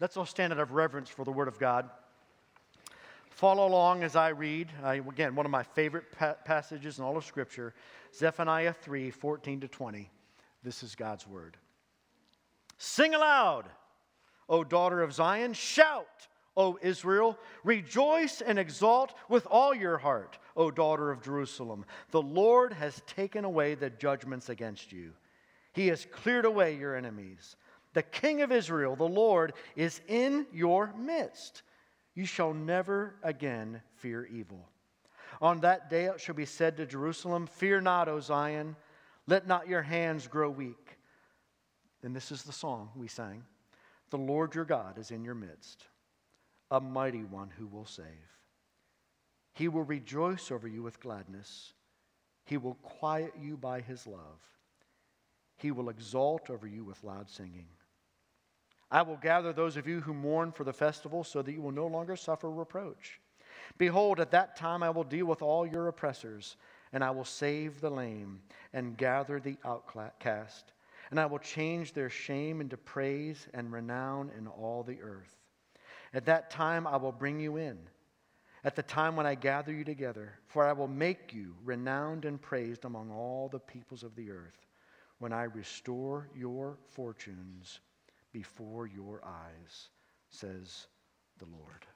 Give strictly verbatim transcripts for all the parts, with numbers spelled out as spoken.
Let's all stand out of reverence for the Word of God. Follow along as I read. I, again, one of my favorite pa- passages in all of Scripture, Zephaniah three, fourteen to twenty. This is God's Word. Sing aloud, O daughter of Zion. Shout, O Israel. Rejoice and exult with all your heart, O daughter of Jerusalem. The Lord has taken away the judgments against you. He has cleared away your enemies. The King of Israel, the Lord, is in your midst. You shall never again fear evil. On that day it shall be said to Jerusalem, fear not, O Zion. Let not your hands grow weak. And this is the song we sang. The Lord your God is in your midst, a mighty one who will save. He will rejoice over you with gladness. He will quiet you by his love. He will exult over you with loud singing. I will gather those of you who mourn for the festival so that you will no longer suffer reproach. Behold, at that time I will deal with all your oppressors, and I will save the lame and gather the outcast. And I will change their shame into praise and renown in all the earth. At that time I will bring you in, at the time when I gather you together, for I will make you renowned and praised among all the peoples of the earth, when I restore your fortunes before your eyes, says the Lord.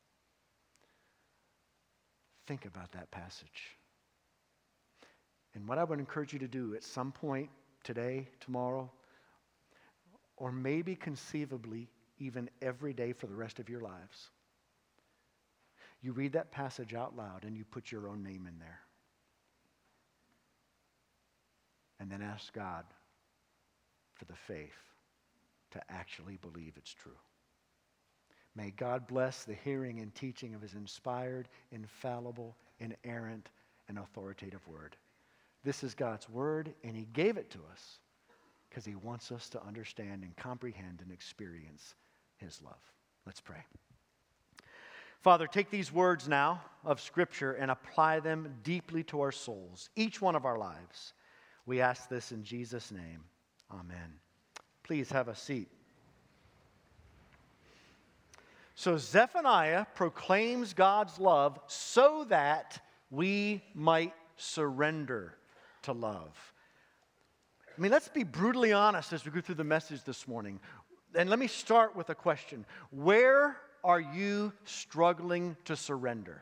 Think about that passage. And what I would encourage you to do at some point today, tomorrow, or maybe conceivably even every day for the rest of your lives, you read that passage out loud and you put your own name in there. And then ask God for the faith to actually believe it's true. May God bless the hearing and teaching of his inspired, infallible, inerrant, and authoritative word. This is God's word, and he gave it to us because he wants us to understand and comprehend and experience his love. Let's pray. Father, take these words now of Scripture and apply them deeply to our souls, each one of our lives. We ask this in Jesus' name. Amen. Please have a seat. So Zephaniah proclaims God's love so that we might surrender to love. I mean, let's be brutally honest as we go through the message this morning. And let me start with a question. Where are you struggling to surrender?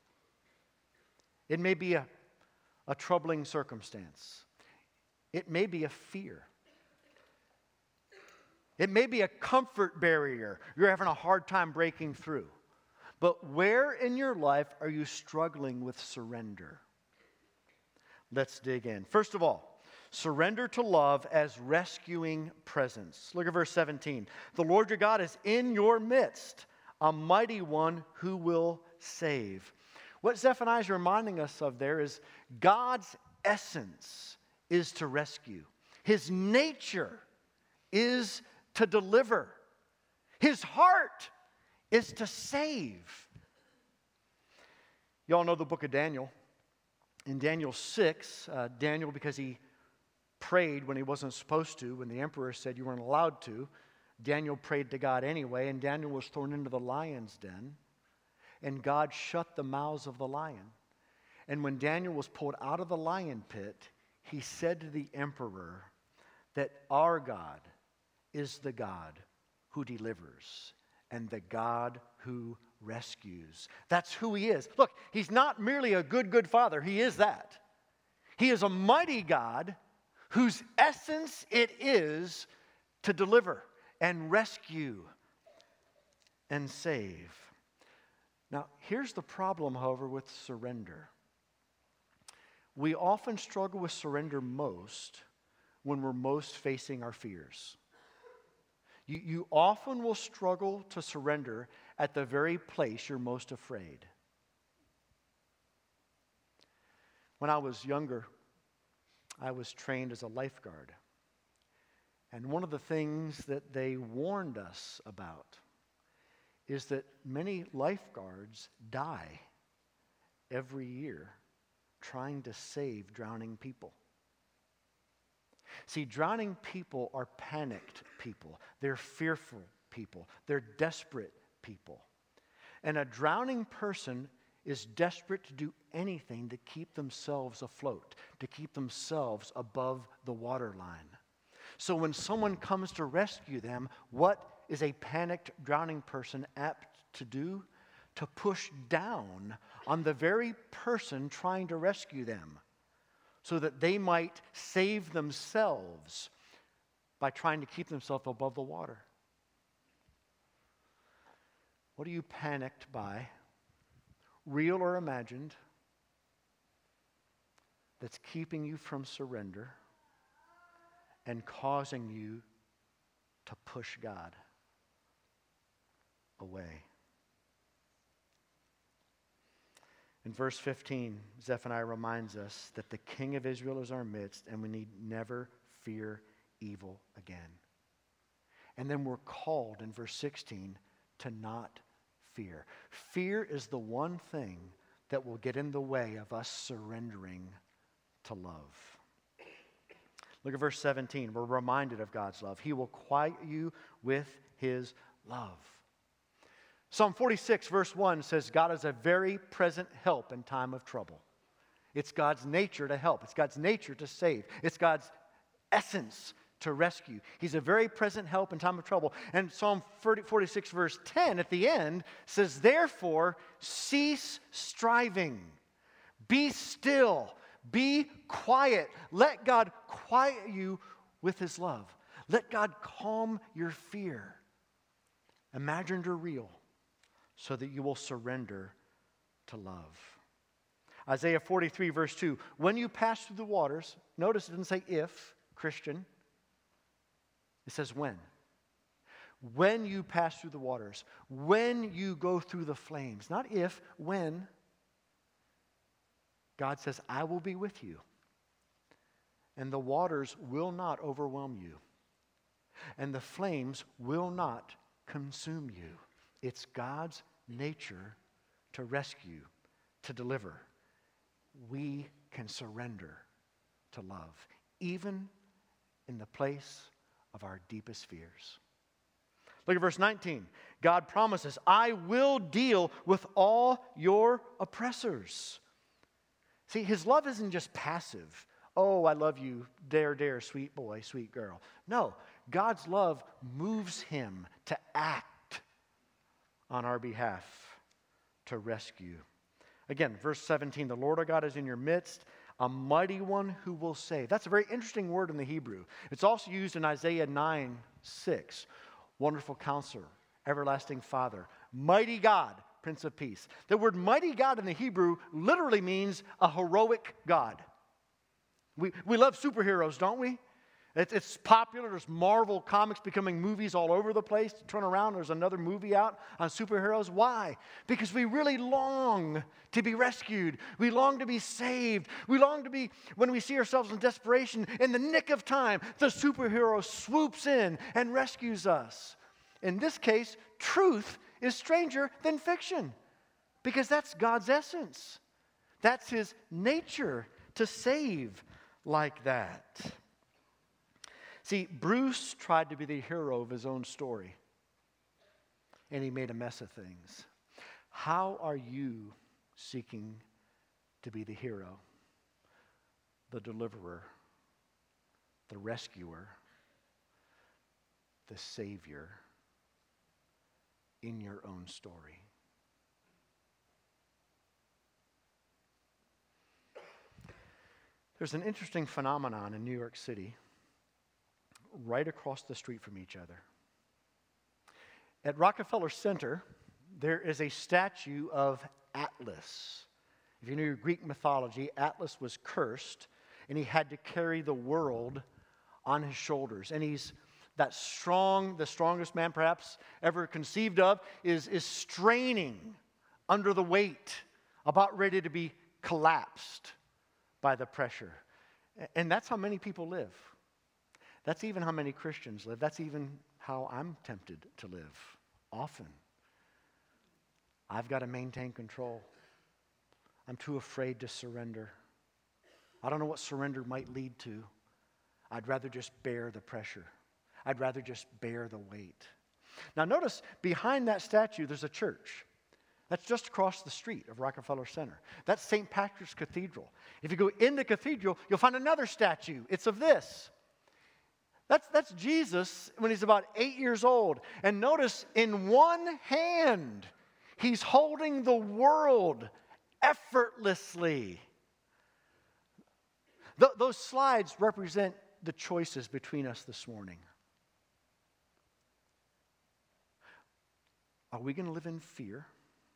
It may be a, a troubling circumstance. It may be a fear. It may be a comfort barrier you're having a hard time breaking through. But where in your life are you struggling with surrender? Let's dig in. First of all, surrender to love as rescuing presence. Look at verse seventeen. The Lord your God is in your midst, a mighty one who will save. What Zephaniah is reminding us of there is God's essence is to rescue. His nature is to deliver. His heart is to save. You all know the book of Daniel. In Daniel six, uh, Daniel, because he prayed when he wasn't supposed to, when the emperor said you weren't allowed to, Daniel prayed to God anyway, and Daniel was thrown into the lion's den, and God shut the mouths of the lion. And when Daniel was pulled out of the lion pit, he said to the emperor that our God is the God who delivers and the God who rescues. That's who he is. Look, he's not merely a good, good father. He is that. He is a mighty God whose essence it is to deliver and rescue and save. Now, here's the problem, however, with surrender. We often struggle with surrender most when we're most facing our fears. You, you often will struggle to surrender at the very place you're most afraid. When I was younger, I was trained as a lifeguard. And one of the things that they warned us about is that many lifeguards die every year trying to save drowning people. See, drowning people are panicked people. They're fearful people. They're desperate people. And a drowning person is desperate to do anything to keep themselves afloat, to keep themselves above the waterline. So when someone comes to rescue them, what is a panicked drowning person apt to do? To push down on the very person trying to rescue them so that they might save themselves by trying to keep themselves above the water. What are you panicked by, real or imagined, that's keeping you from surrender and causing you to push God away? In verse fifteen, Zephaniah reminds us that the King of Israel is our midst, and we need never fear evil again. And then we're called in verse sixteen to not fear. Fear is the one thing that will get in the way of us surrendering to love. Look at verse seventeen. We're reminded of God's love. He will quiet you with his love. Psalm forty-six, verse one says, God is a very present help in time of trouble. It's God's nature to help. It's God's nature to save. It's God's essence to rescue. He's a very present help in time of trouble. And Psalm forty-six, verse ten at the end says, therefore, cease striving. Be still. Be quiet. Let God quiet you with his love. Let God calm your fear, imagined or real, so that you will surrender to love. Isaiah forty-three, verse two, when you pass through the waters, notice it didn't say if, Christian. It says when. When you pass through the waters, when you go through the flames, not if, when. God says, I will be with you, and the waters will not overwhelm you, and the flames will not consume you. It's God's nature to rescue, to deliver. We can surrender to love, even in the place of our deepest fears. Look at verse nineteen. God promises, I will deal with all your oppressors. See, his love isn't just passive. Oh, I love you, dare, dare, sweet boy, sweet girl. No, God's love moves him to act on our behalf to rescue. Again, verse seventeen, the Lord our God is in your midst, a mighty one who will save. That's a very interesting word in the Hebrew. It's also used in Isaiah nine six. Wonderful Counselor, Everlasting Father, Mighty God, Prince of Peace. The word mighty God in the Hebrew literally means a heroic God. We, we love superheroes, don't we? It's, it's popular. There's Marvel comics becoming movies all over the place. Turn around, there's another movie out on superheroes. Why? Because we really long to be rescued. We long to be saved. We long to be, when we see ourselves in desperation, in the nick of time, the superhero swoops in and rescues us. In this case, truth is stranger than fiction, because that's God's essence. That's his nature to save like that. See, Bruce tried to be the hero of his own story, and he made a mess of things. How are you seeking to be the hero, the deliverer, the rescuer, the savior in your own story? There's an interesting phenomenon in New York City, right across the street from each other. At Rockefeller Center, there is a statue of Atlas. If you know your Greek mythology, Atlas was cursed, and he had to carry the world on his shoulders. And he's that strong, the strongest man perhaps ever conceived of, is, is straining under the weight, about ready to be collapsed by the pressure. And that's how many people live. That's even how many Christians live. That's even how I'm tempted to live often. I've got to maintain control. I'm too afraid to surrender. I don't know what surrender might lead to. I'd rather just bear the pressure. I'd rather just bear the weight. Now notice behind that statue there's a church. That's just across the street of Rockefeller Center. That's Saint Patrick's Cathedral. If you go in the cathedral, you'll find another statue. It's of this. That's, that's Jesus when he's about eight years old. And notice in one hand, he's holding the world effortlessly. Th- those slides represent the choices between us this morning. Are we going to live in fear?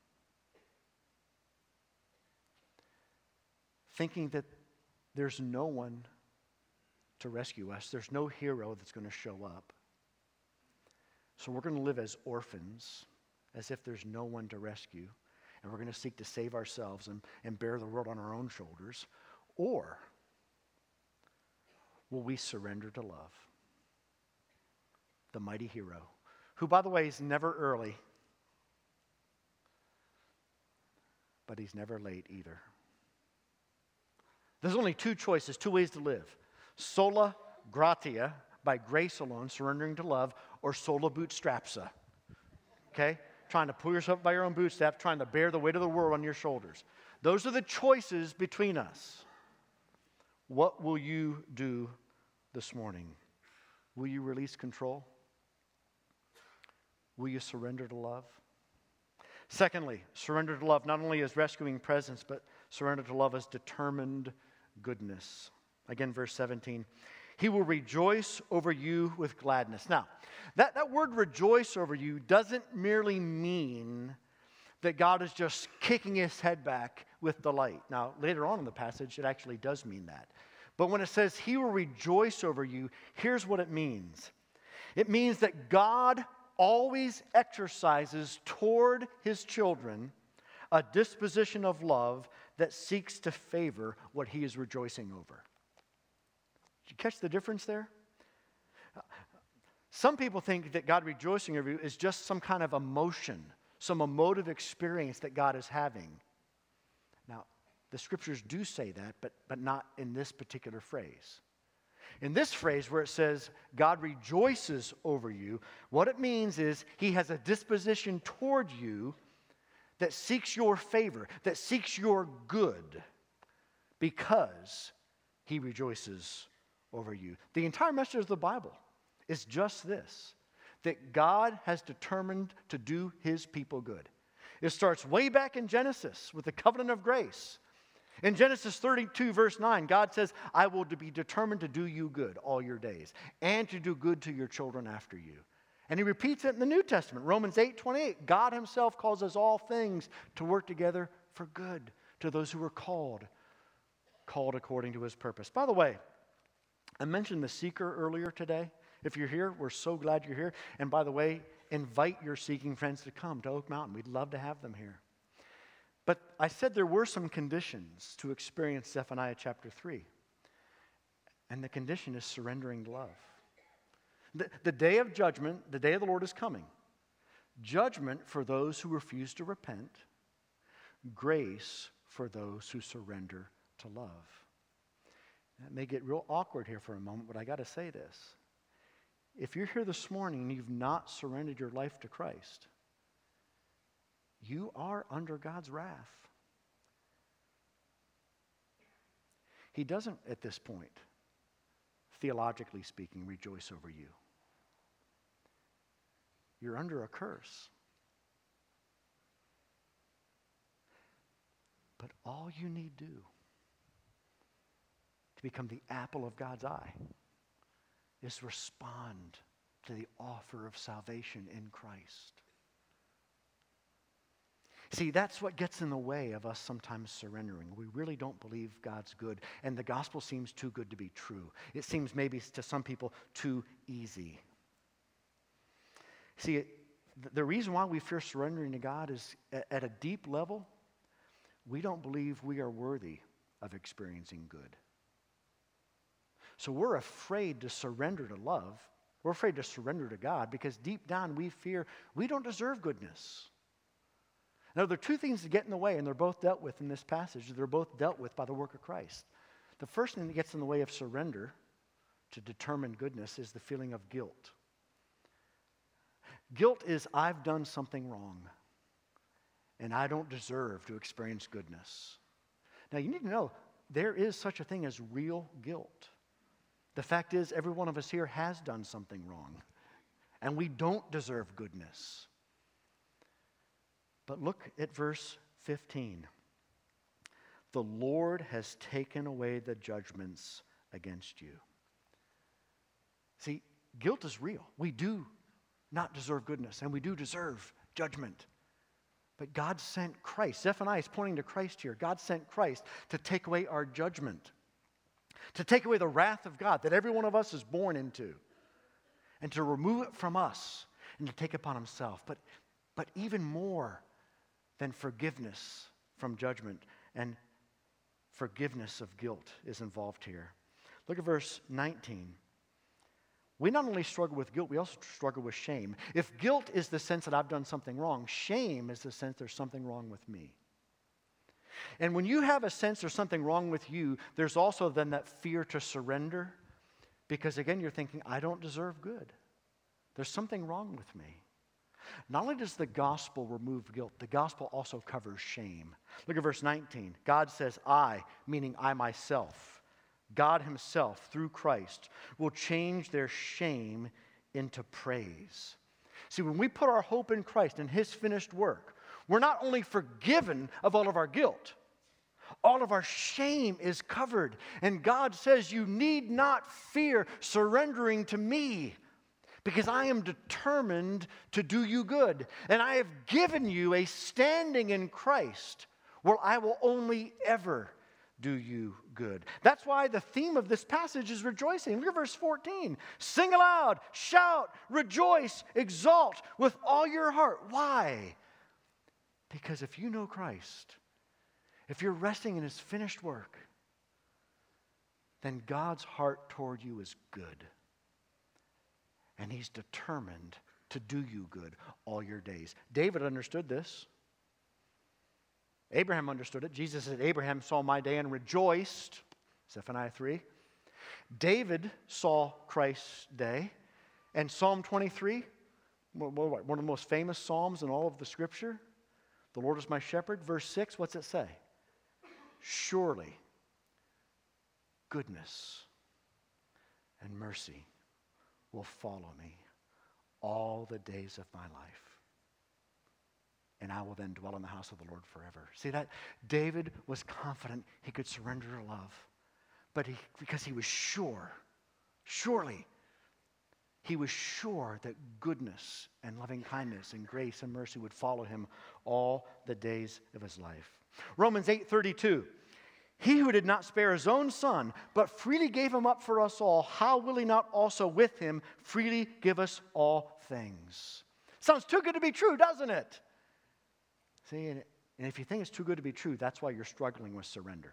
Thinking that there's no one to rescue us. There's no hero that's going to show up. So we're going to live as orphans, as if there's no one to rescue. And we're going to seek to save ourselves and, and bear the world on our own shoulders. Or will we surrender to love? The mighty hero, who, by the way, is never early, but he's never late either. There's only two choices, two ways to live. Sola gratia, by grace alone, surrendering to love, or sola bootstrapsa. Okay? Trying to pull yourself up by your own bootstraps, trying to bear the weight of the world on your shoulders. Those are the choices between us. What will you do this morning? Will you release control? Will you surrender to love? Secondly, surrender to love not only as rescuing presence, but surrender to love as determined goodness. Again, verse seventeen. He will rejoice over you with gladness. Now, that, that word rejoice over you doesn't merely mean that God is just kicking his head back with delight. Now, later on in the passage, it actually does mean that. But when it says he will rejoice over you, here's what it means. It means that God always exercises toward his children a disposition of love that seeks to favor what he is rejoicing over. Did you catch the difference there? Some people think that God rejoicing over you is just some kind of emotion, some emotive experience that God is having. Now, the scriptures do say that, but, but not in this particular phrase. In this phrase where it says, God rejoices over you, what it means is he has a disposition toward you that seeks your favor, that seeks your good, because he rejoices over you. The entire message of the Bible is just this, that God has determined to do his people good. It starts way back in Genesis with the covenant of grace. In Genesis thirty-two, verse nine, God says, I will be determined to do you good all your days, and to do good to your children after you. And he repeats it in the New Testament. Romans eight twenty-eight, God himself causes all things to work together for good to those who are called, called according to his purpose. By the way, I mentioned the seeker earlier today. If you're here, we're so glad you're here. And by the way, invite your seeking friends to come to Oak Mountain. We'd love to have them here. But I said there were some conditions to experience Zephaniah chapter three. And the condition is surrendering to love. The, the day of judgment, the day of the Lord is coming. Judgment for those who refuse to repent. Grace for those who surrender to love. That may get real awkward here for a moment, but I got to say this. If you're here this morning and you've not surrendered your life to Christ, you are under God's wrath. He doesn't, at this point, theologically speaking, rejoice over you. You're under a curse. But all you need do to become the apple of God's eye is respond to the offer of salvation in Christ. See, that's what gets in the way of us sometimes surrendering. We really don't believe God's good, and the gospel seems too good to be true. It seems maybe to some people too easy. See, the reason why we fear surrendering to God is at a deep level, we don't believe we are worthy of experiencing good. So we're afraid to surrender to love. We're afraid to surrender to God because deep down we fear we don't deserve goodness. Now, there are two things that get in the way, and they're both dealt with in this passage. They're both dealt with by the work of Christ. The first thing that gets in the way of surrender to determine goodness is the feeling of guilt. Guilt is I've done something wrong, and I don't deserve to experience goodness. Now, you need to know there is such a thing as real guilt. The fact is, every one of us here has done something wrong, and we don't deserve goodness. But look at verse fifteen. The Lord has taken away the judgments against you. See, guilt is real. We do not deserve goodness, and we do deserve judgment. But God sent Christ. Zephaniah is pointing to Christ here. God sent Christ to take away our judgment, to take away the wrath of God that every one of us is born into, and to remove it from us and to take upon himself. But, but even more than forgiveness from judgment and forgiveness of guilt is involved here. Look at verse nineteen. We not only struggle with guilt, we also struggle with shame. If guilt is the sense that I've done something wrong, shame is the sense there's something wrong with me. And when you have a sense there's something wrong with you, there's also then that fear to surrender. Because again, you're thinking, I don't deserve good. There's something wrong with me. Not only does the gospel remove guilt, the gospel also covers shame. Look at verse nineteen. God says, I, meaning I myself, God himself, through Christ, will change their shame into praise. See, when we put our hope in Christ and his finished work, we're not only forgiven of all of our guilt, all of our shame is covered. And God says, you need not fear surrendering to me, because I am determined to do you good. And I have given you a standing in Christ where I will only ever do you good. That's why the theme of this passage is rejoicing. Look at verse fourteen. Sing aloud, shout, rejoice, exult with all your heart. Why? Because if you know Christ, if you're resting in his finished work, then God's heart toward you is good. And he's determined to do you good all your days. David understood this. Abraham understood it. Jesus said, Abraham saw my day and rejoiced. Zephaniah three. David saw Christ's day. And Psalm twenty-three, one of the most famous psalms in all of the scripture. The Lord is my shepherd. Verse six, what's it say? Surely goodness and mercy will follow me all the days of my life. And I will then dwell in the house of the Lord forever. See that? David was confident he could surrender to love. But he, because he was sure, surely, he was sure that goodness and loving kindness and grace and mercy would follow him all the days of his life. Romans eight thirty-two. He who did not spare his own son, but freely gave him up for us all, how will he not also with him freely give us all things? Sounds too good to be true, doesn't it? See, and if you think it's too good to be true, that's why you're struggling with surrender.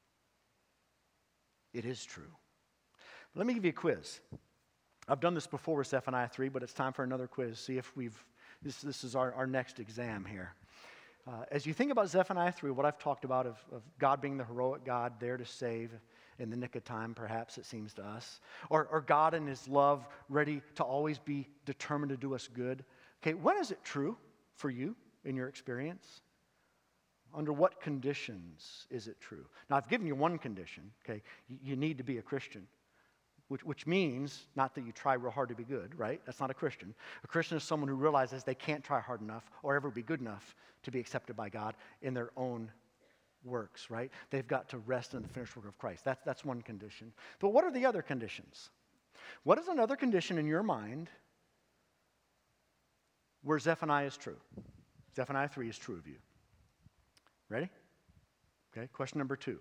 It is true. But let me give you a quiz. I've done this before with Zephaniah three, but it's time for another quiz. See if we've, this, this is our, our next exam here. Uh, as you think about Zephaniah three, what I've talked about of, of God being the heroic God there to save in the nick of time, perhaps it seems to us, or, or God in his love ready to always be determined to do us good. Okay, when is it true for you? In your experience? Under what conditions is it true? Now, I've given you one condition, okay? You, you need to be a Christian, which, which means not that you try real hard to be good, right? That's not a Christian. A Christian is someone who realizes they can't try hard enough or ever be good enough to be accepted by God in their own works, right? They've got to rest in the finished work of Christ. That's, that's one condition. But what are the other conditions? What is another condition in your mind where Zephaniah is true? Zephaniah three is true of you. Ready? Okay, question number two.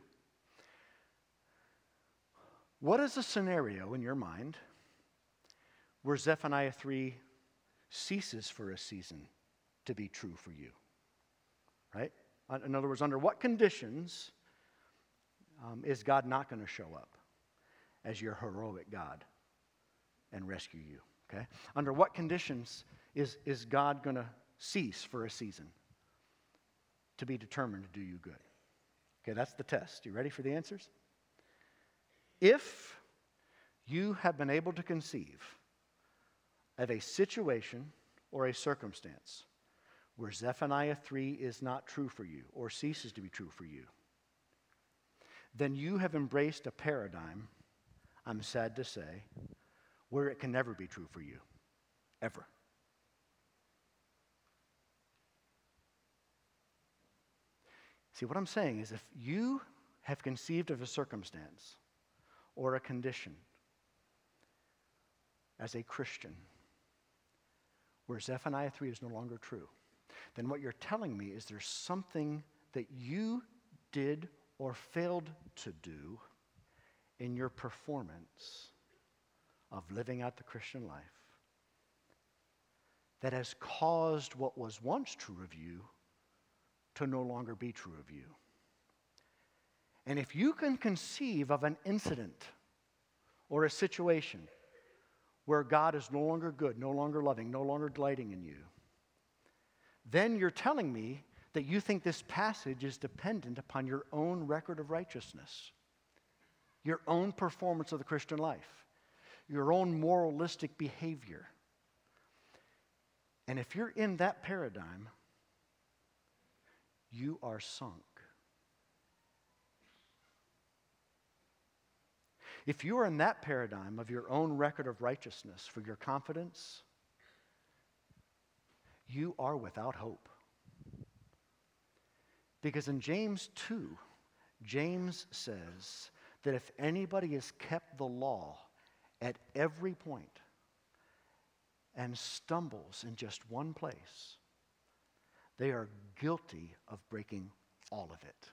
What is a scenario in your mind where Zephaniah three ceases for a season to be true for you? Right? In other words, under what conditions um, is God not going to show up as your heroic God and rescue you? Okay? Under what conditions is, is God going to cease for a season to be determined to do you good? Okay, that's the test. You ready for the answers? If you have been able to conceive of a situation or a circumstance where Zephaniah three is not true for you or ceases to be true for you, then you have embraced a paradigm, I'm sad to say, where it can never be true for you, ever. See, what I'm saying is if you have conceived of a circumstance or a condition as a Christian where Zephaniah three is no longer true, then what you're telling me is there's something that you did or failed to do in your performance of living out the Christian life that has caused what was once true of you to no longer be true of you. And if you can conceive of an incident or a situation where God is no longer good, no longer loving, no longer delighting in you, then you're telling me that you think this passage is dependent upon your own record of righteousness, your own performance of the Christian life, your own moralistic behavior. And if you're in that paradigm, you are sunk. If you are in that paradigm of your own record of righteousness for your confidence, you are without hope. Because in James two, James says that if anybody has kept the law at every point and stumbles in just one place, they are guilty of breaking all of it.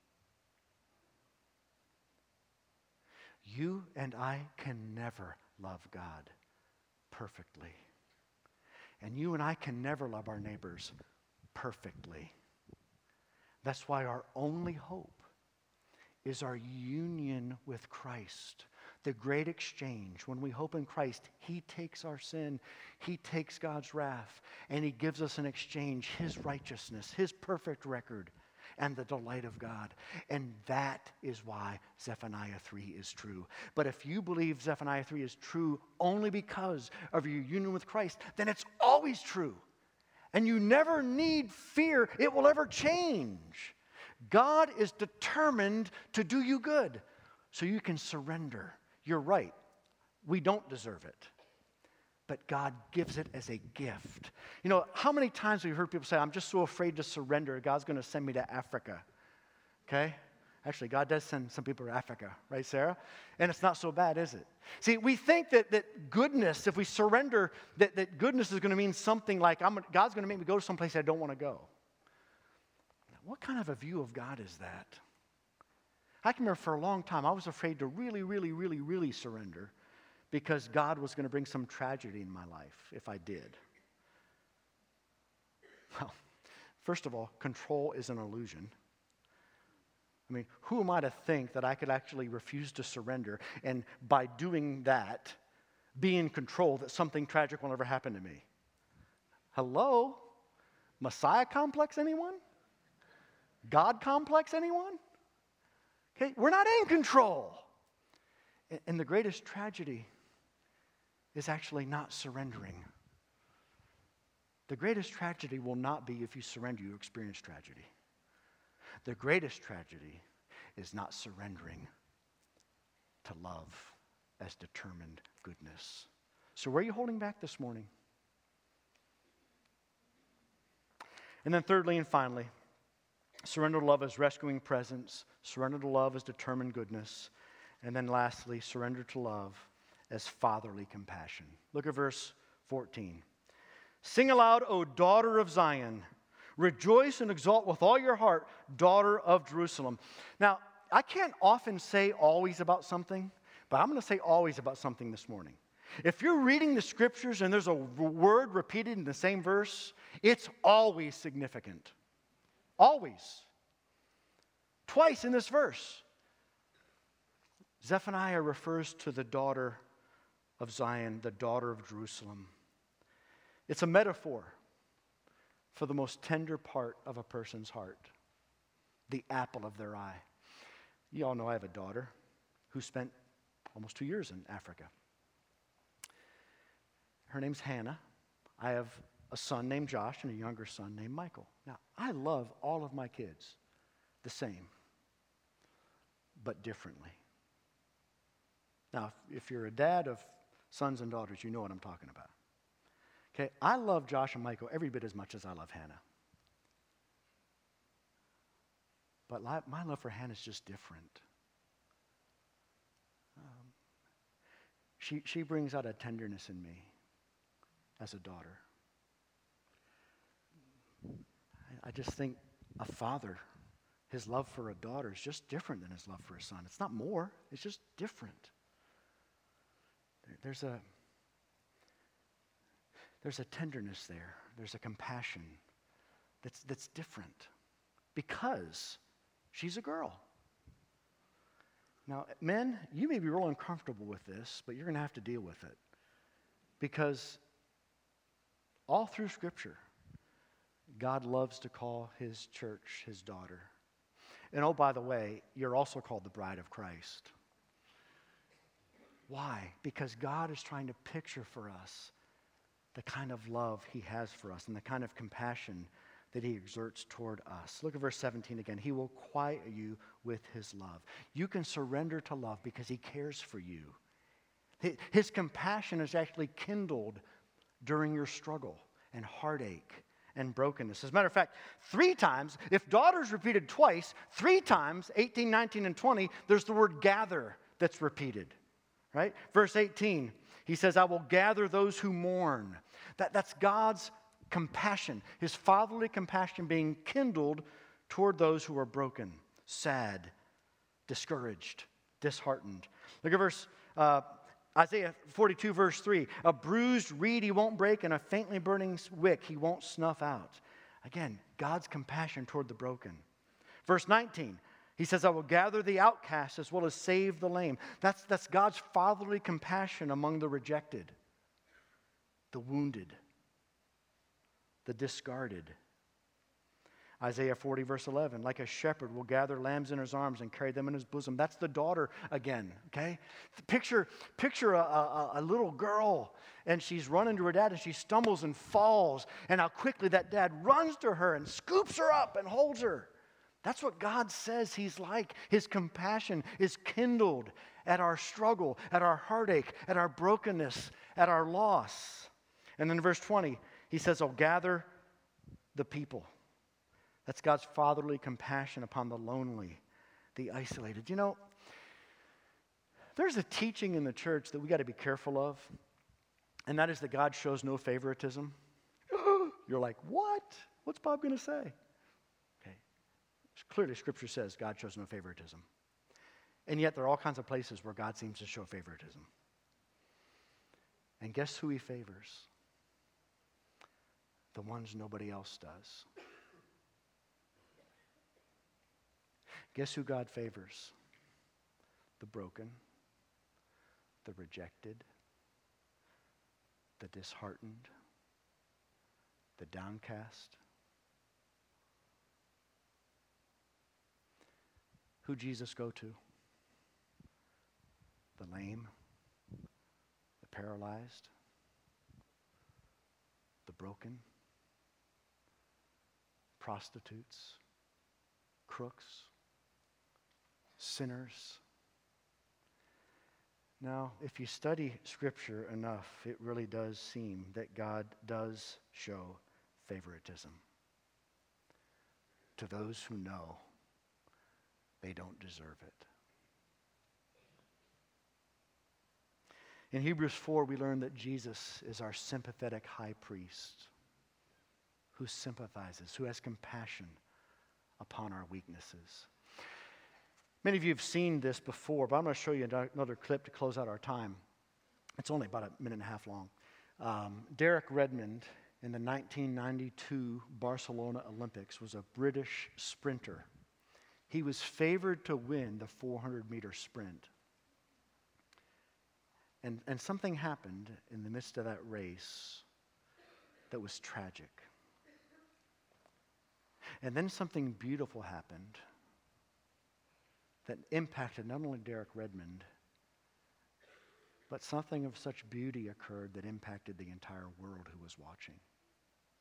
You and I can never love God perfectly. And you and I can never love our neighbors perfectly. That's why our only hope is our union with Christ, the great exchange. When we hope in Christ, He takes our sin, He takes God's wrath, and He gives us in exchange His righteousness, His perfect record, and the delight of God. And that is why Zephaniah three is true. But if you believe Zephaniah three is true only because of your union with Christ, then it's always true. And you never need fear it will ever change. God is determined to do you good, so you can surrender. You're right. We don't deserve it. But God gives it as a gift. You know, how many times have you heard people say, I'm just so afraid to surrender, God's going to send me to Africa? Okay? Actually, God does send some people to Africa, right, Sarah? And it's not so bad, is it? See, we think that, that goodness, if we surrender, that, that goodness is going to mean something like, I'm, God's going to make me go to someplace I don't want to go. What kind of a view of God is that? I can remember for a long time, I was afraid to really, really, really, really surrender because God was going to bring some tragedy in my life if I did. Well, first of all, control is an illusion. I mean, who am I to think that I could actually refuse to surrender and by doing that, be in control that something tragic will never happen to me? Hello? Messiah complex, anyone? God complex, anyone? Okay, we're not in control. And the greatest tragedy is actually not surrendering. The greatest tragedy will not be if you surrender, you experience tragedy. The greatest tragedy is not surrendering to love as determined goodness. So where are you holding back this morning? And then thirdly and finally, surrender to love as rescuing presence. Surrender to love as determined goodness. And then lastly, surrender to love as fatherly compassion. Look at verse fourteen. Sing aloud, O daughter of Zion. Rejoice and exult with all your heart, daughter of Jerusalem. Now, I can't often say always about something, but I'm going to say always about something this morning. If you're reading the scriptures and there's a word repeated in the same verse, it's always significant. Always. Twice in this verse. Zephaniah refers to the daughter of Zion, the daughter of Jerusalem. It's a metaphor for the most tender part of a person's heart, the apple of their eye. You all know I have a daughter who spent almost two years in Africa. Her name's Hannah. I have a son named Josh and a younger son named Michael. Now, I love all of my kids the same, but differently. Now, if, if you're a dad of sons and daughters, you know what I'm talking about. Okay, I love Josh and Michael every bit as much as I love Hannah. But li- my love for Hannah is just different. Um, she, she brings out a tenderness in me as a daughter. I, I just think a father, his love for a daughter is just different than his love for a son. It's not more, it's just different. There, there's a there's a tenderness there. There's a compassion that's that's different because she's a girl. Now, men, you may be real uncomfortable with this, but you're going to have to deal with it. Because all through Scripture, God loves to call his church his daughter. And oh, by the way, you're also called the bride of Christ. Why? Because God is trying to picture for us the kind of love he has for us and the kind of compassion that he exerts toward us. Look at verse seventeen again. He will quiet you with his love. You can surrender to love because he cares for you. His compassion is actually kindled during your struggle and heartache and brokenness. As a matter of fact, three times, if daughter's repeated twice, three times, eighteen, nineteen, and twenty, there's the word gather that's repeated. Right? Verse eighteen, he says, I will gather those who mourn. That, that's God's compassion, his fatherly compassion being kindled toward those who are broken, sad, discouraged, disheartened. Look at verse uh, Isaiah forty-two, verse three. A bruised reed he won't break, and a faintly burning wick he won't snuff out. Again, God's compassion toward the broken. Verse nineteen, he says, I will gather the outcast as well as save the lame. That's, that's God's fatherly compassion among the rejected, the wounded, the discarded. Isaiah forty, verse eleven, like a shepherd will gather lambs in his arms and carry them in his bosom. That's the daughter again, okay? Picture, picture a, a, a little girl, and she's running to her dad, and she stumbles and falls, and how quickly that dad runs to her and scoops her up and holds her. That's what God says he's like. His compassion is kindled at our struggle, at our heartache, at our brokenness, at our loss. And then in verse twenty, he says, I'll gather the people. That's God's fatherly compassion upon the lonely, the isolated. You know, there's a teaching in the church that we got to be careful of, and that is that God shows no favoritism. You're like, what? What's Bob going to say? Okay. Clearly, Scripture says God shows no favoritism. And yet, there are all kinds of places where God seems to show favoritism. And guess who he favors? The ones nobody else does. Guess who God favors? The broken, the rejected, the disheartened, the downcast. Who Jesus go to? The lame, the paralyzed, the broken, prostitutes, crooks, sinners. Now, if you study Scripture enough, it really does seem that God does show favoritism to those who know they don't deserve it. In Hebrews four, we learn that Jesus is our sympathetic high priest who sympathizes, who has compassion upon our weaknesses. Many of you have seen this before, but I'm going to show you another clip to close out our time. It's only about a minute and a half long. Um, Derek Redmond in the nineteen ninety-two Barcelona Olympics was a British sprinter. He was favored to win the four hundred meter sprint. And, and something happened in the midst of that race that was tragic. And then something beautiful happened that impacted not only Derek Redmond, but something of such beauty occurred that impacted the entire world who was watching.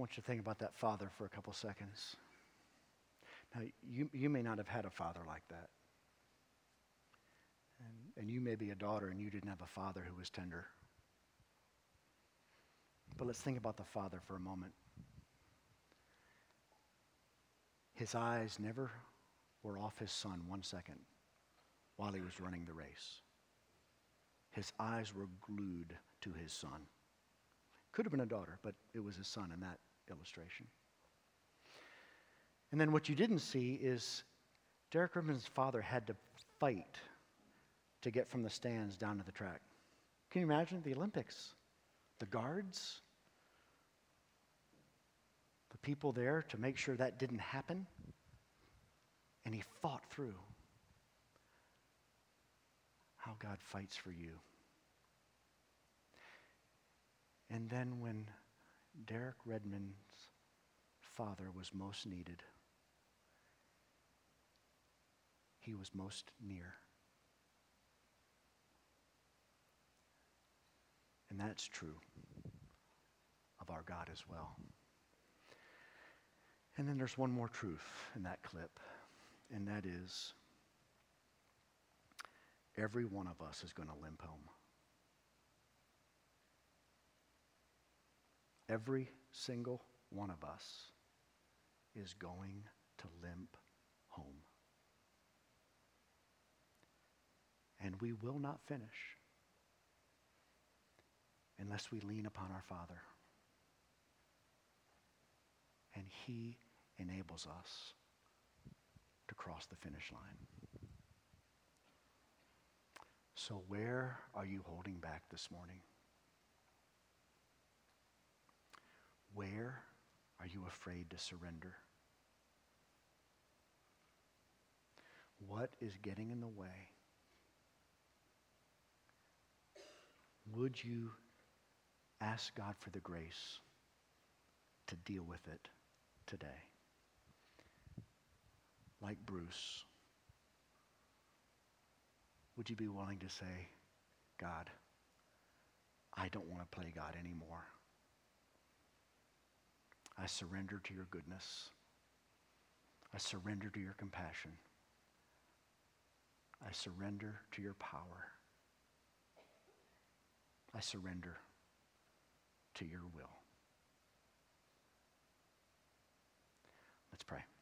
want you to think about that father for a couple seconds. Now, you, you may not have had a father like that. And, and you may be a daughter and you didn't have a father who was tender. But let's think about the father for a moment. His eyes never were off his son one second while he was running the race. His eyes were glued to his son. Could have been a daughter, but it was his son in that illustration. And then what you didn't see is Derek Redmond's father had to fight to get from the stands down to the track. Can you imagine the Olympics? The guards, the people there to make sure that didn't happen. And he fought through. How God fights for you. And then when Derek Redmond's father was most needed, he was most near. And that's true of our God as well. And then there's one more truth in that clip, and that is every one of us is going to limp home. Every single one of us is going to limp home. And we will not finish unless we lean upon our Father. And He enables us to cross the finish line. So where are you holding back this morning? Where are you afraid to surrender? What is getting in the way? Would you ask God for the grace to deal with it today? Like Bruce, would you be willing to say, God, I don't want to play God anymore. I surrender to your goodness. I surrender to your compassion. I surrender to your power. I surrender to your will. Let's pray.